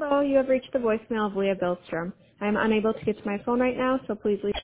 Hello, you have reached the voicemail of Leah Billstrom. I am unable to get to my phone right now, so please leave